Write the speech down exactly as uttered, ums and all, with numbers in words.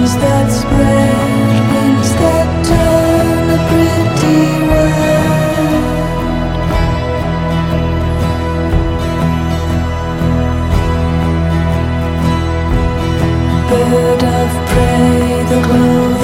Wings that spread, wings that turn a pretty red. Bird of prey, the glow